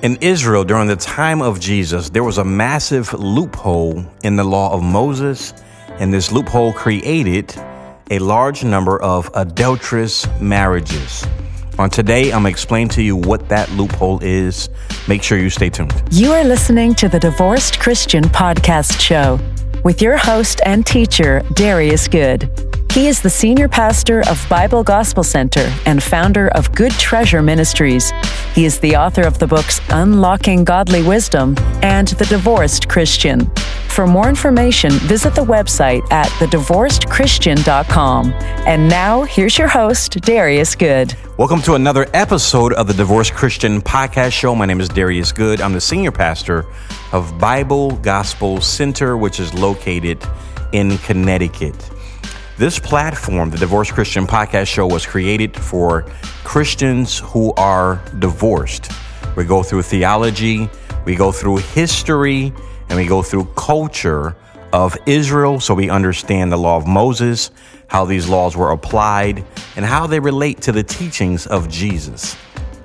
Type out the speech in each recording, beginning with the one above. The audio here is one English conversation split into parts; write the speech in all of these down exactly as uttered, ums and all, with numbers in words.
In Israel, during the time of Jesus, there was a massive loophole in the law of Moses, and this loophole created a large number of adulterous marriages. On today, I'm going to explain to you what that loophole is. Make sure you stay tuned. You are listening to the Divorced Christian Podcast Show with your host and teacher, Darius Good. He is the senior pastor of Bible Gospel Center and founder of Good Treasure Ministries. He is the author of the books Unlocking Godly Wisdom and The Divorced Christian. For more information, visit the website at the divorced christian dot com. And now, here's your host, Darius Good. Welcome to another episode of the Divorced Christian Podcast Show. My name is Darius Good. I'm the senior pastor of Bible Gospel Center, which is located in Connecticut. This platform, the Divorced Christian Podcast Show, was created for Christians who are divorced. We go through theology, we go through history, and we go through culture of Israel so we understand the law of Moses, how these laws were applied, and how they relate to the teachings of Jesus.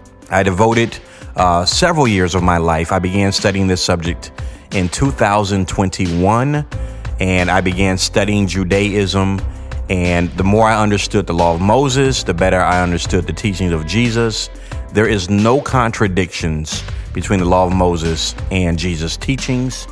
I devoted uh, several years of my life. I began studying this subject in two thousand twenty-one, and I began studying Judaism. And the more I understood the law of Moses, the better I understood the teachings of Jesus. There is no contradictions between the law of Moses and Jesus' teachings.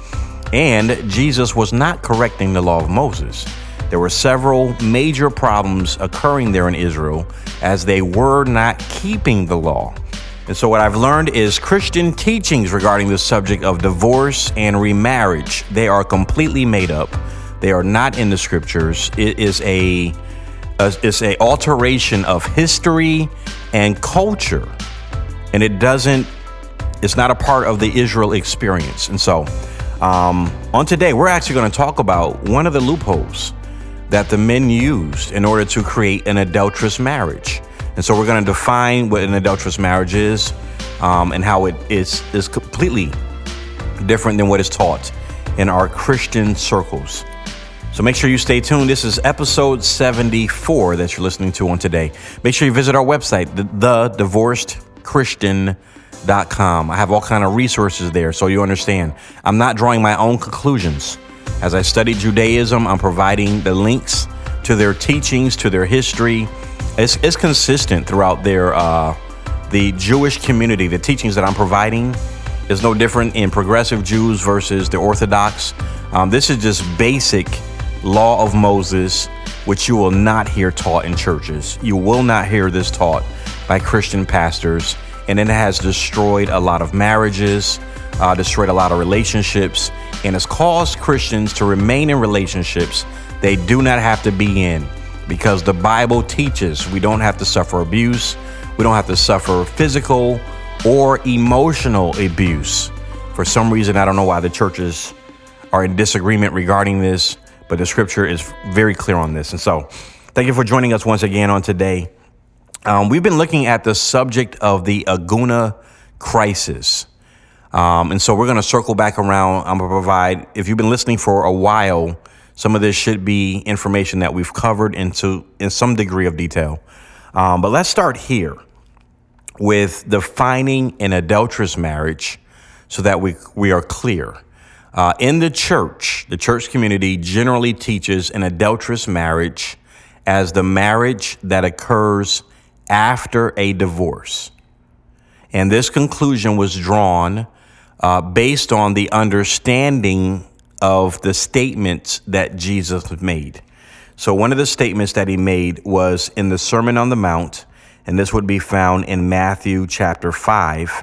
And Jesus was not correcting the law of Moses. There were several major problems occurring there in Israel as they were not keeping the law. And so what I've learned is Christian teachings regarding the subject of divorce and remarriage, they are completely made up. They are not in the scriptures. It is a, a it's a alteration of history and culture, and it doesn't. It's not a part of the Israel experience. And so, um, on today, we're actually going to talk about one of the loopholes that the men used in order to create an adulterous marriage. And so, we're going to define what an adulterous marriage is, um, and how it is is completely different than what is taught in our Christian circles. So make sure you stay tuned. This is episode seventy-four that you're listening to on today. Make sure you visit our website, the, the divorced christian dot com. I have all kind of resources there so you understand. I'm not drawing my own conclusions. As I study Judaism, I'm providing the links to their teachings, to their history. It's, it's consistent throughout their uh, the Jewish community. The teachings that I'm providing is no different in progressive Jews versus the Orthodox. Um, this is just basic law of Moses, which you will not hear taught in churches. You will not hear this taught by Christian pastors. And it has destroyed a lot of marriages, uh, destroyed a lot of relationships, and has caused Christians to remain in relationships they do not have to be in, because the Bible teaches we don't have to suffer abuse. We don't have to suffer physical or emotional abuse. For some reason, I don't know why the churches are in disagreement regarding this, but the scripture is very clear on this. And so thank you for joining us once again on today. Um, we've been looking at the subject of the Aguna crisis. Um, and so we're going to circle back around. I'm going to provide, if you've been listening for a while, some of this should be information that we've covered into in some degree of detail. Um, but let's start here with defining an adulterous marriage so that we, we are clear. Uh, in the church, the church community generally teaches an adulterous marriage as the marriage that occurs after a divorce. And this conclusion was drawn uh, based on the understanding of the statements that Jesus made. So one of the statements that he made was in the Sermon on the Mount, and this would be found in Matthew chapter five.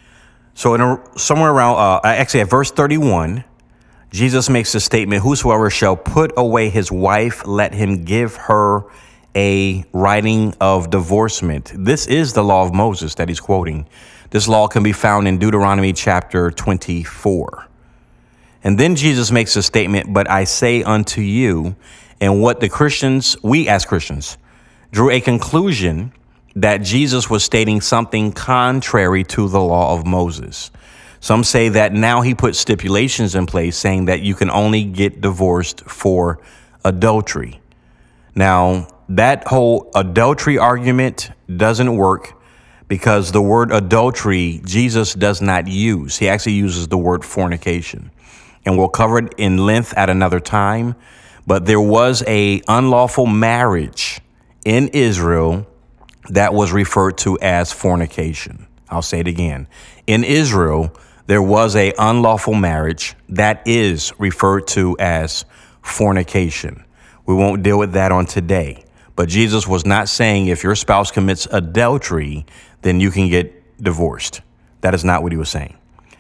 So in a, somewhere around, uh, actually at verse thirty-one, Jesus makes the statement, "Whosoever shall put away his wife, let him give her a writing of divorcement." This is the law of Moses that he's quoting. This law can be found in Deuteronomy chapter twenty-four. And then Jesus makes a statement, "But I say unto you," and what the Christians, we as Christians, drew a conclusion that Jesus was stating something contrary to the law of Moses. Some say that now he put stipulations in place saying that you can only get divorced for adultery. Now, that whole adultery argument doesn't work because the word adultery, Jesus does not use. He actually uses the word fornication. And we'll cover it in length at another time. But there was a unlawful marriage in Israel that was referred to as fornication. I'll say it again. In Israel, there was a unlawful marriage that is referred to as fornication. We won't deal with that on today. But Jesus was not saying if your spouse commits adultery, then you can get divorced. That is not what he was saying.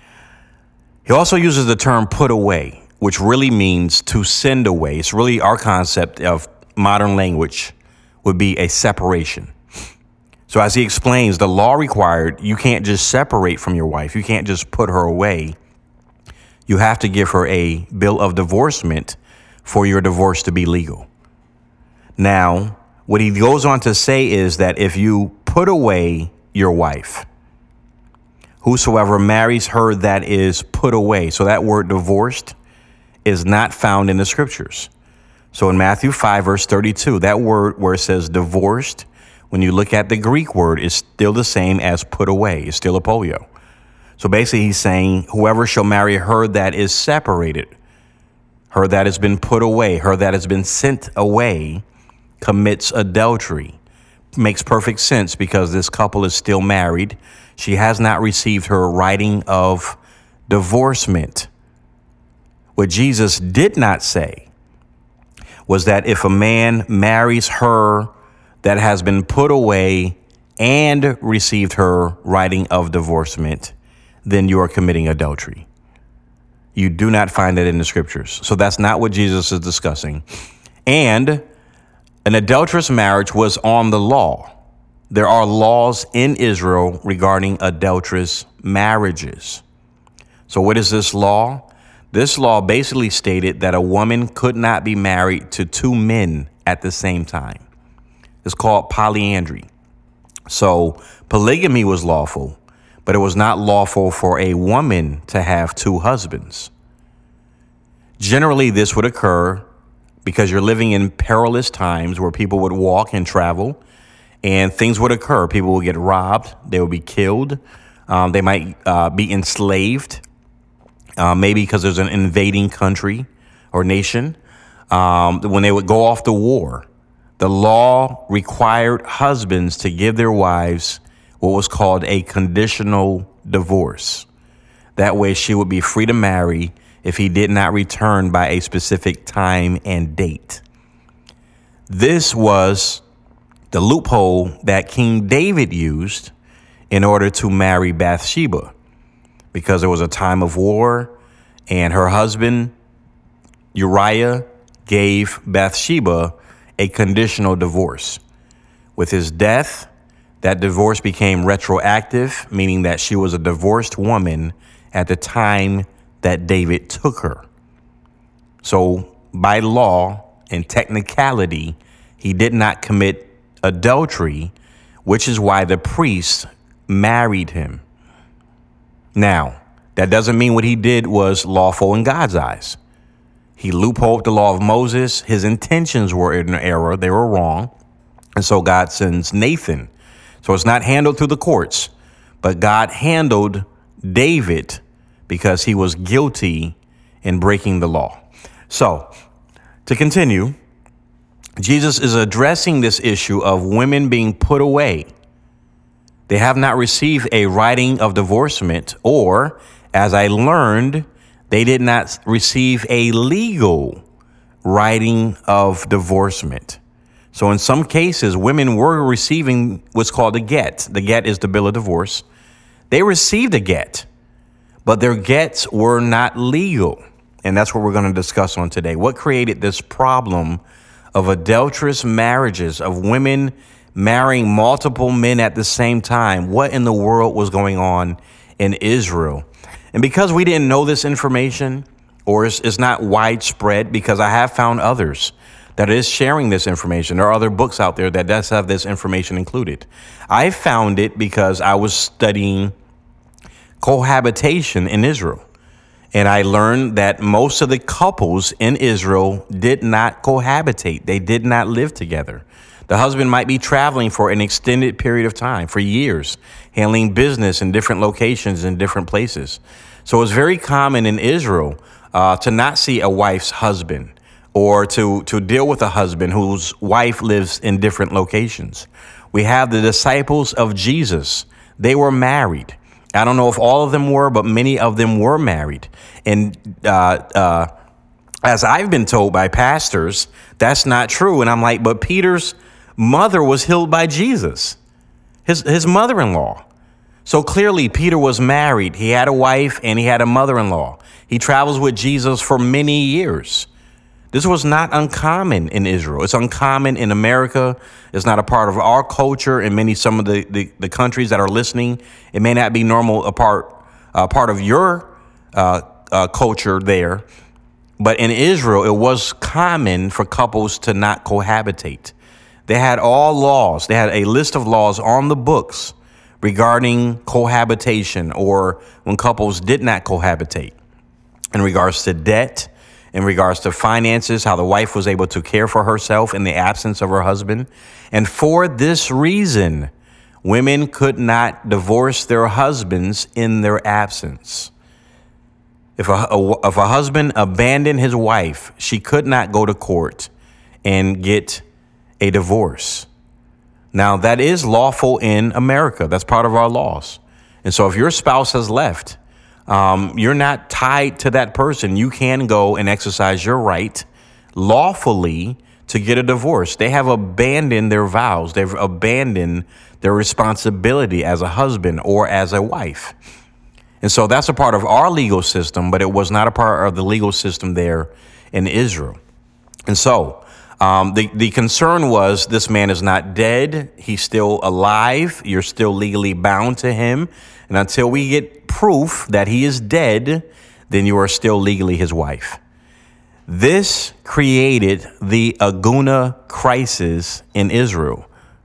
He also uses the term put away, which really means to send away. It's really our concept of modern language would be a separation. So as he explains, the law required you can't just separate from your wife. You can't just put her away. You have to give her a bill of divorcement for your divorce to be legal. Now, what he goes on to say is that if you put away your wife, whosoever marries her that is put away. So that word divorced is not found in the scriptures. So in Matthew five, verse thirty-two, that word where it says divorced, when you look at the Greek word, is still the same as put away. It's still apoio. So basically he's saying whoever shall marry her that is separated, her that has been put away, her that has been sent away, commits adultery. Makes perfect sense because this couple is still married. She has not received her writing of divorcement. What Jesus did not say was that if a man marries her that has been put away and received her writing of divorcement, then you are committing adultery. You do not find that in the scriptures. So that's not what Jesus is discussing. And an adulterous marriage was on the law. There are laws in Israel regarding adulterous marriages. So what is this law? This law basically stated that a woman could not be married to two men at the same time. It's called polyandry. So polygamy was lawful, but it was not lawful for a woman to have two husbands. Generally, this would occur because you're living in perilous times where people would walk and travel and things would occur. People would get robbed. They would be killed. Um, they might uh, be enslaved, uh, maybe because there's an invading country or nation. Um, when they would go off to war, the law required husbands to give their wives what was called a conditional divorce. That way she would be free to marry if he did not return by a specific time and date. This was the loophole that King David used in order to marry Bathsheba, because there was a time of war and her husband Uriah gave Bathsheba a conditional divorce. With his death, that divorce became retroactive, meaning that she was a divorced woman at the time that David took her. So by law and technicality, he did not commit adultery, which is why the priest married him. Now, that doesn't mean what he did was lawful in God's eyes. He loopholed the law of Moses. His intentions were in error. They were wrong. And so God sends Nathan. So it's not handled through the courts, but God handled David because he was guilty in breaking the law. So to continue, Jesus is addressing this issue of women being put away. They have not received a writing of divorcement, or, as I learned, they did not receive a legal writing of divorcement. So in some cases, women were receiving what's called a get. The get is the bill of divorce. They received a get, but their gets were not legal. And that's what we're going to discuss on today. What created this problem of adulterous marriages, of women marrying multiple men at the same time? What in the world was going on in Israel? And because we didn't know this information, or it's, it's not widespread, because I have found others that is sharing this information. There are other books out there that does have this information included. I found it because I was studying cohabitation in Israel. And I learned that most of the couples in Israel did not cohabitate. They did not live together. The husband might be traveling for an extended period of time, for years, handling business in different locations in different places. So it's very common in Israel uh, to not see a wife's husband, or to, to deal with a husband whose wife lives in different locations. We have the disciples of Jesus. They were married. I don't know if all of them were, but many of them were married. And uh, uh, as I've been told by pastors, that's not true. And I'm like, but Peter's mother was healed by Jesus, his, his mother-in-law. So clearly Peter was married. He had a wife and he had a mother-in-law. He travels with Jesus for many years. This was not uncommon in Israel. It's uncommon in America. It's not a part of our culture in many, some of the, the, the countries that are listening. It may not be normal, a part, uh, part of your uh, uh, culture there. But in Israel, it was common for couples to not cohabitate. They had all laws. They had a list of laws on the books regarding cohabitation, or when couples did not cohabitate, in regards to debt, in regards to finances, how the wife was able to care for herself in the absence of her husband. And for this reason, women could not divorce their husbands in their absence. If a, a, if a husband abandoned his wife, she could not go to court and get a divorce. Now, that is lawful in America. That's part of our laws. And so if your spouse has left, Um, you're not tied to that person. You can go and exercise your right lawfully to get a divorce. They have abandoned their vows. They've abandoned their responsibility as a husband or as a wife. And so that's a part of our legal system, but it was not a part of the legal system there in Israel. And so um, the, the concern was, this man is not dead. He's still alive. You're still legally bound to him. And until we get proof that he is dead, then you are still legally his wife. This created the Aguna crisis in Israel.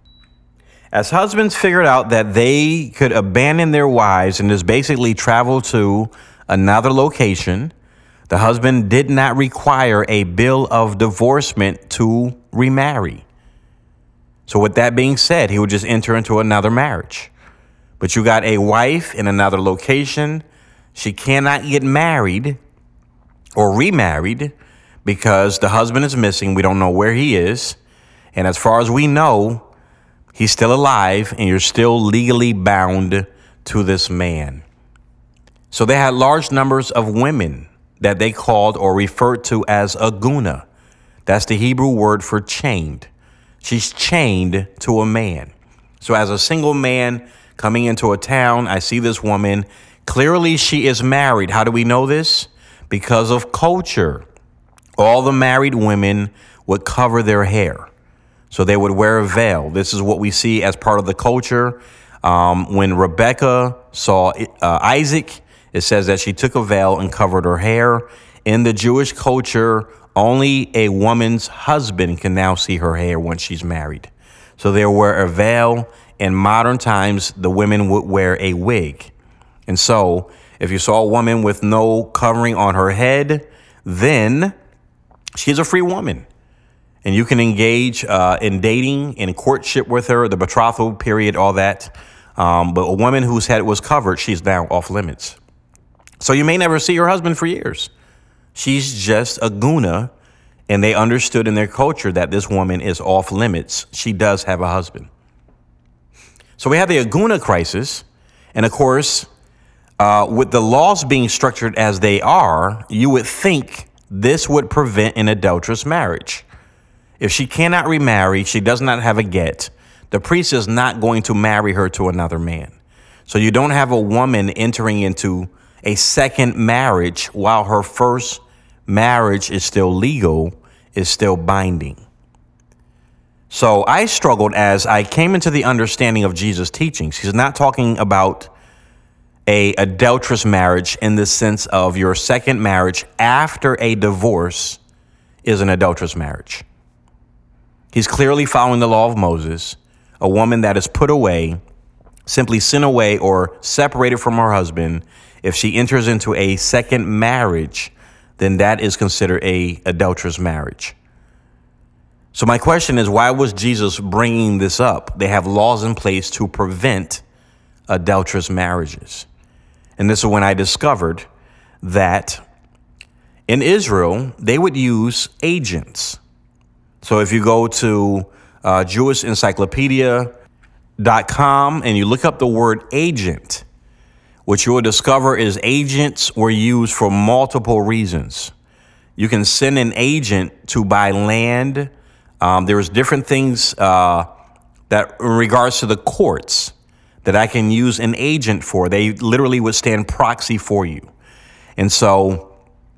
As husbands figured out that they could abandon their wives and just basically travel to another location, the husband did not require a bill of divorcement to remarry. So with that being said, he would just enter into another marriage. But you got a wife in another location. She cannot get married or remarried because the husband is missing. We don't know where he is. And as far as we know, he's still alive and you're still legally bound to this man. So they had large numbers of women that they called or referred to as aguna. That's the Hebrew word for chained. She's chained to a man. So as a single man coming into a town, I see this woman. Clearly, she is married. How do we know this? Because of culture. All the married women would cover their hair. So they would wear a veil. This is what we see as part of the culture. Um, when Rebecca saw uh, Isaac, it says that she took a veil and covered her hair. In the Jewish culture, only a woman's husband can now see her hair when she's married. So they wear a veil. In modern times, the women would wear a wig. And so if you saw a woman with no covering on her head, then she's a free woman. And you can engage uh, in dating, in courtship with her, the betrothal period, all that. Um, but a woman whose head was covered, she's now off limits. So you may never see her husband for years. She's just a guna. And they understood in their culture that this woman is off limits. She does have a husband. So we have the Aguna crisis. And of course, uh, with the laws being structured as they are, you would think this would prevent an adulterous marriage. If she cannot remarry, she does not have a get, the priest is not going to marry her to another man. So you don't have a woman entering into a second marriage while her first marriage is still legal, is still binding. So I struggled as I came into the understanding of Jesus' teachings. He's not talking about a adulterous marriage in the sense of your second marriage after a divorce is an adulterous marriage. He's clearly following the law of Moses. A woman that is put away, simply sent away or separated from her husband, if she enters into a second marriage, then that is considered a adulterous marriage. So my question is, why was Jesus bringing this up? They have laws in place to prevent adulterous marriages. And this is when I discovered that in Israel, they would use agents. So if you go to uh, Jewish Encyclopedia dot com and you look up the word agent, what you will discover is agents were used for multiple reasons. You can send an agent to buy land. Um, there's different things uh, that in regards to the courts that I can use an agent for. They literally would stand proxy for you. And so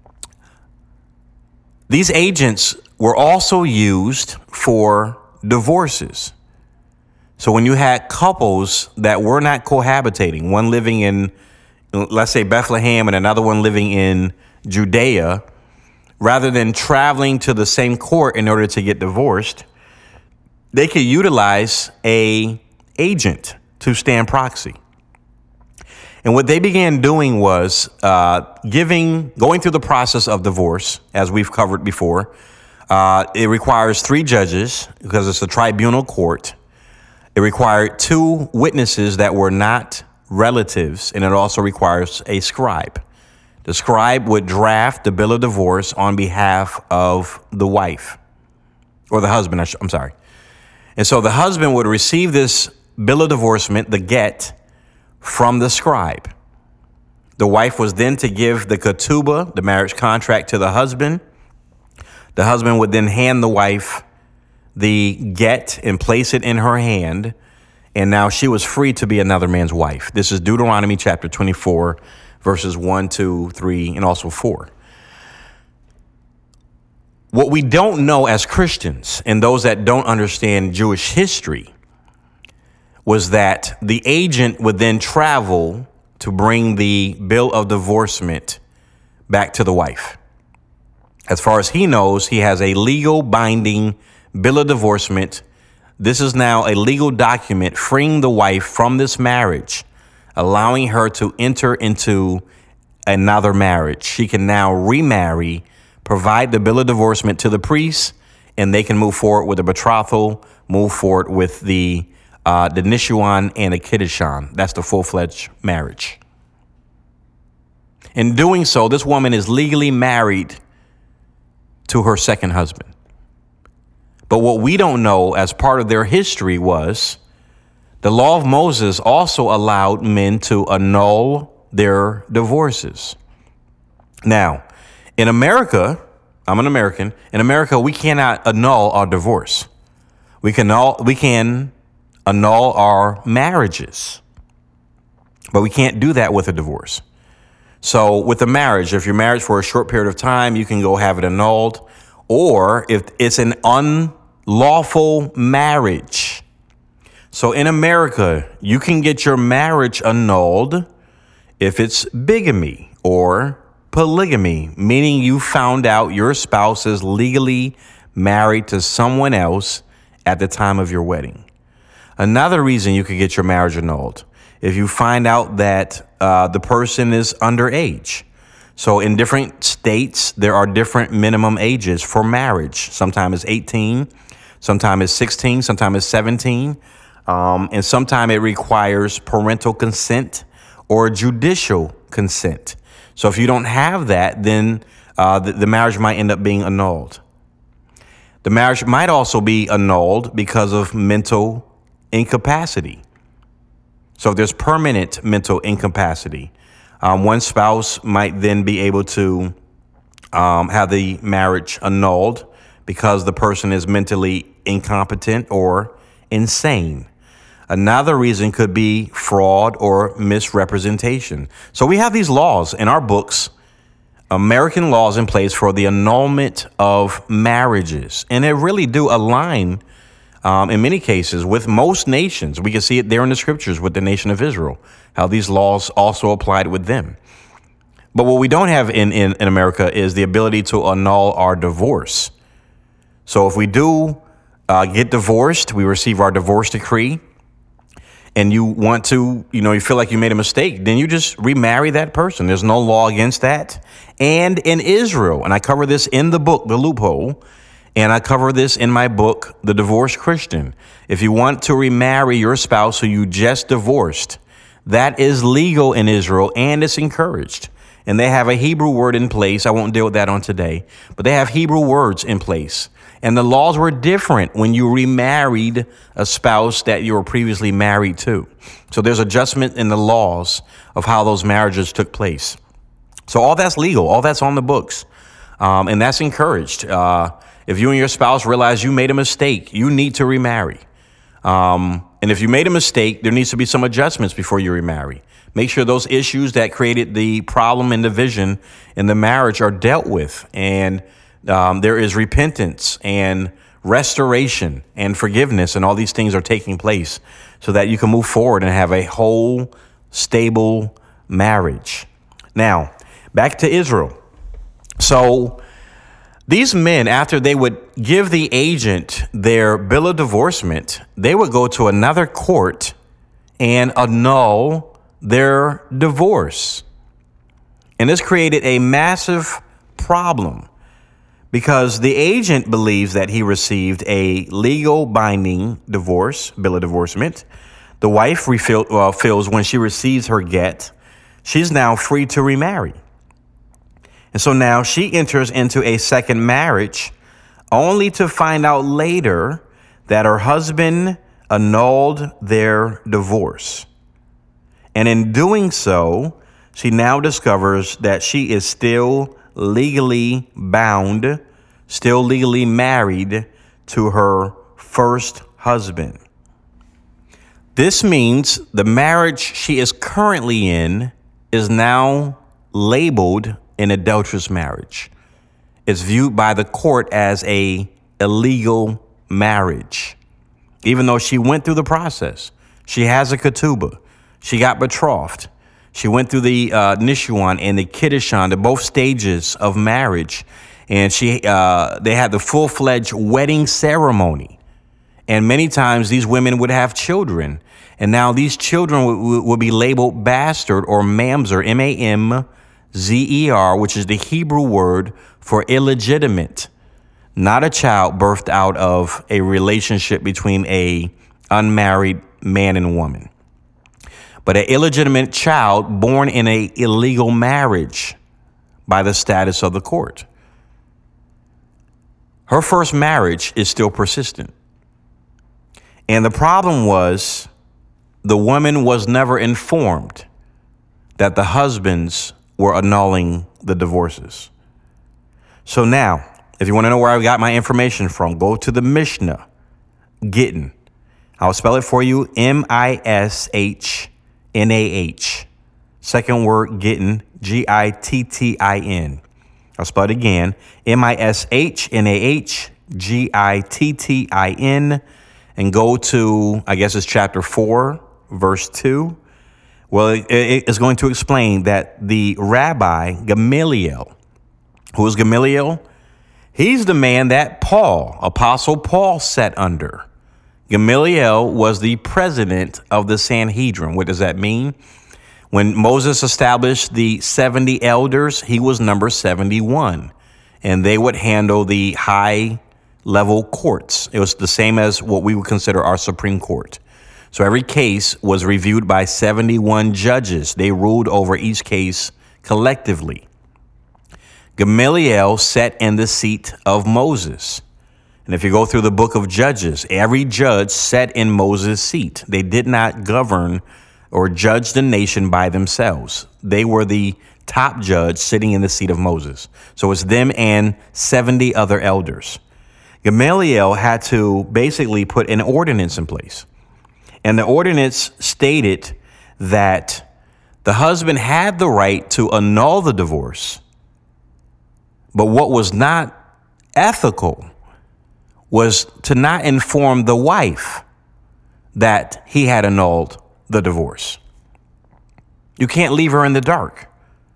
these agents were also used for divorces. So when you had couples that were not cohabitating, one living in, let's say, Bethlehem and another one living in Judea, rather than traveling to the same court in order to get divorced, they could utilize a agent to stand proxy. And what they began doing was uh, giving, going through the process of divorce, as we've covered before. Uh, it requires three judges because it's a tribunal court. It required two witnesses that were not relatives, and it also requires a scribe. The scribe would draft the bill of divorce on behalf of the wife or the husband. I'm sorry. And so the husband would receive this bill of divorcement, the get, from the scribe. The wife was then to give the ketubah, the marriage contract, to the husband. The husband would then hand the wife the get and place it in her hand. And now she was free to be another man's wife. This is Deuteronomy chapter twenty-four, verses one, two, three, and also four. What we don't know as Christians and those that don't understand Jewish history was that the agent would then travel to bring the bill of divorcement back to the wife. As far as he knows, he has a legal binding bill of divorcement. This is now a legal document freeing the wife from this marriage, allowing her to enter into another marriage. She can now remarry, provide the bill of divorcement to the priest, and they can move forward with the betrothal, move forward with the Uh, the Nishuan and the Kiddushan. That's the full-fledged marriage. In doing so, this woman is legally married to her second husband. But what we don't know as part of their history was the law of Moses also allowed men to annul their divorces. Now, in America, I'm an American. In America, we cannot annul our divorce. We can all, we can annul our marriages, but we can't do that with a divorce. So with a marriage, if you're married for a short period of time, you can go have it annulled. Or if it's an unlawful marriage. So in America, you can get your marriage annulled if it's bigamy or polygamy, meaning you found out your spouse is legally married to someone else at the time of your wedding. Another reason you could get your marriage annulled, if you find out that uh, the person is underage. So in different states, there are different minimum ages for marriage. Sometimes it's eighteen, sometimes it's sixteen, sometimes it's seventeen. Um, and sometimes it requires parental consent or judicial consent. So if you don't have that, then uh, the, the marriage might end up being annulled. The marriage might also be annulled because of mental incapacity. So if there's permanent mental incapacity, um, one spouse might then be able to um, have the marriage annulled because the person is mentally incompetent or insane. Another reason could be fraud or misrepresentation. So we have these laws in our books, American laws in place for the annulment of marriages. And they really do align Um, in many cases, with most nations. We can see it there in the scriptures with the nation of Israel, how these laws also applied with them. But what we don't have in, in, in America is the ability to annul our divorce. So if we do uh, get divorced, we receive our divorce decree, and you want to, you know, you feel like you made a mistake, then you just remarry that person. There's no law against that. And in Israel, and I cover this in the book, The Loophole, And I cover this in my book, The Divorced Christian. If you want to remarry your spouse who you just divorced, that is legal in Israel and it's encouraged. And they have a Hebrew word in place. I won't deal with that on today, but they have Hebrew words in place. And the laws were different when you remarried a spouse that you were previously married to. So there's adjustment in the laws of how those marriages took place. So all that's legal, all that's on the books, um, and that's encouraged. Uh, if you and your spouse realize you made a mistake, you need to remarry. Um, and if you made a mistake, there needs to be some adjustments before you remarry. Make sure those issues that created the problem and division in the marriage are dealt with, and um, there is repentance and restoration and forgiveness, and all these things are taking place so that you can move forward and have a whole, stable marriage. Now, back to Israel. So these men, after they would give the agent their bill of divorcement, they would go to another court and annul their divorce. And this created a massive problem because the agent believes that he received a legal binding divorce, bill of divorcement. The wife refill, uh, feels when she receives her get, she's now free to remarry. And so now she enters into a second marriage only to find out later that her husband annulled their divorce. And in doing so, she now discovers that she is still legally bound, still legally married to her first husband. This means the marriage she is currently in is now labeled an adulterous marriage. It's viewed by the court as a illegal marriage. Even though she went through the process, she has a ketubah, she got betrothed, she went through the uh, nishuan and the kiddushan, the both stages of marriage, and she uh, they had the full-fledged wedding ceremony. And many times these women would have children, and now these children would, would be labeled bastard or mamzer, M A M Z E R, which is the Hebrew word for illegitimate, not a child birthed out of a relationship between a unmarried man and woman, but an illegitimate child born in a illegal marriage by the status of the court. Her first marriage is still persistent. And the problem was the woman was never informed that the husbands were annulling the divorces. So now, if you want to know where I got my information from, go to the Mishnah, Gittin. I'll spell it for you, M I S H N A H. Second word, Gittin, G I T T I N. I'll spell it again, M I S H N A H, G I T T I N, and go to, I guess it's chapter four, verse two. Well, it, it is going to explain that the rabbi Gamaliel, who is Gamaliel? He's the man that Paul, Apostle Paul, sat under. Gamaliel was the president of the Sanhedrin. What does that mean? When Moses established the seventy elders, he was number seventy-one, and they would handle the high level courts. It was the same as what we would consider our Supreme Court. So every case was reviewed by seventy-one judges. They ruled over each case collectively. Gamaliel sat in the seat of Moses. And if you go through the book of Judges, every judge sat in Moses' seat. They did not govern or judge the nation by themselves. They were the top judge sitting in the seat of Moses. So it's them and seventy other elders. Gamaliel had to basically put an ordinance in place. And the ordinance stated that the husband had the right to annul the divorce. But what was not ethical was to not inform the wife that he had annulled the divorce. You can't leave her in the dark.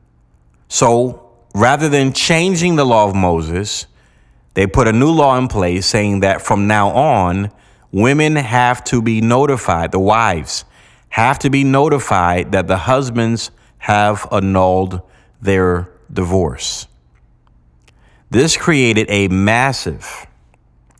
So rather than changing the law of Moses, they put a new law in place saying that from now on, women have to be notified, the wives have to be notified that the husbands have annulled their divorce. This created a massive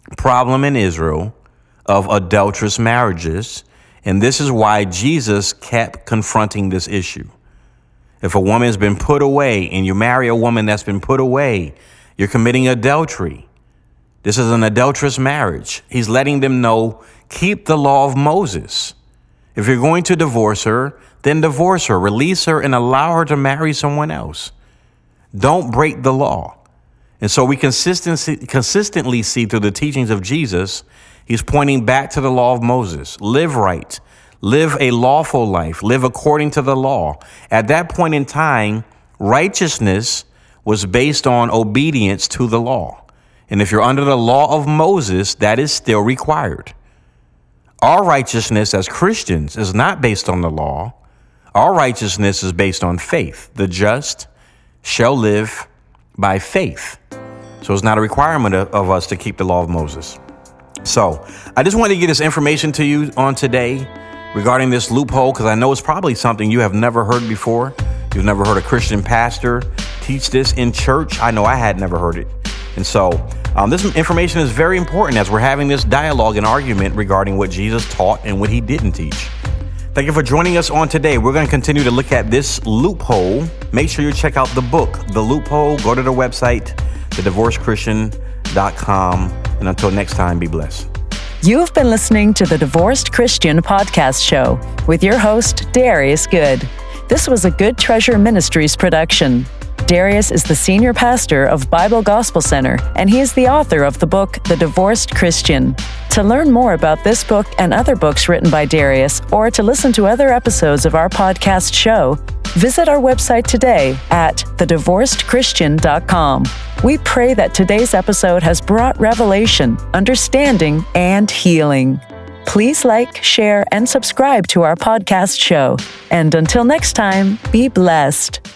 problem in Israel of adulterous marriages, and this is why Jesus kept confronting this issue. If a woman has been put away and you marry a woman that's been put away, you're committing adultery. This is an adulterous marriage. He's letting them know, keep the law of Moses. If you're going to divorce her, then divorce her, release her, and allow her to marry someone else. Don't break the law. And so we consistently, consistently see through the teachings of Jesus, he's pointing back to the law of Moses. Live right. Live a lawful life. Live according to the law. At that point in time, righteousness was based on obedience to the law. And if you're under the law of Moses, that is still required. Our righteousness as Christians is not based on the law. Our righteousness is based on faith. The just shall live by faith. So it's not a requirement of, of us to keep the law of Moses. So I just wanted to get this information to you on today regarding this loophole, because I know it's probably something you have never heard before. You've never heard a Christian pastor teach this in church. I know I had never heard it. And so um, this information is very important as we're having this dialogue and argument regarding what Jesus taught and what he didn't teach. Thank you for joining us on today. We're going to continue to look at this loophole. Make sure you check out the book, The Loophole. Go to the website, the divorced christian dot com. And until next time, be blessed. You've been listening to the Divorced Christian Podcast Show with your host, Darius Good. This was a Good Treasure Ministries production. Darius is the senior pastor of Bible Gospel Center, and he is the author of the book, The Divorced Christian. To learn more about this book and other books written by Darius, or to listen to other episodes of our podcast show, visit our website today at the divorced christian dot com. We pray that today's episode has brought revelation, understanding, and healing. Please like, share, and subscribe to our podcast show. And until next time, be blessed.